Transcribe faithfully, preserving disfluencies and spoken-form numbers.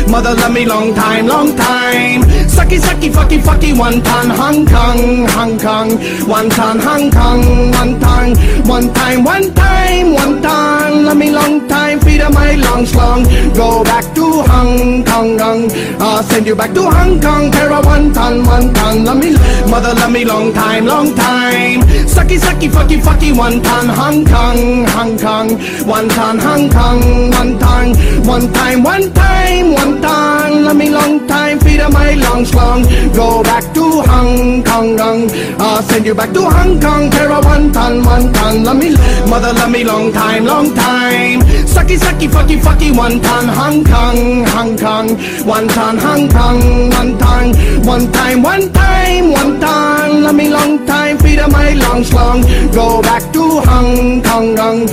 Mother love me long time, long time. Sucky, sucky, fucky, fucky, one ton, Hong Kong, Hong Kong. One ton, Hong Kong, one ton. One time, one time, one ton. Love me long time, feed of my long slong. Go back to Hong Kong, Kong. I'll send you back to Hong Kong. Para one ton, one ton. Love me, mother love me long time, long time. Sucky, sucky, fucky, fucky, one ton, Hong Kong, Hong Kong. One ton, Hong Kong, one ton. One time, one time, one ton. Love me long time, feed of my long slong. Go back to Hong Kong, Kong. I'll send you back to Hong Kong. Para one ton, one ton. Love me, mother love me long time, long time. Sucky, sucky, fucky, fucky, one ton, Hong Kong, Hong Kong. One ton, Hong Kong, one ton. One time, one time, one ton. Love me long time, feed of my long slong. Go back to Hong Kong, Kong.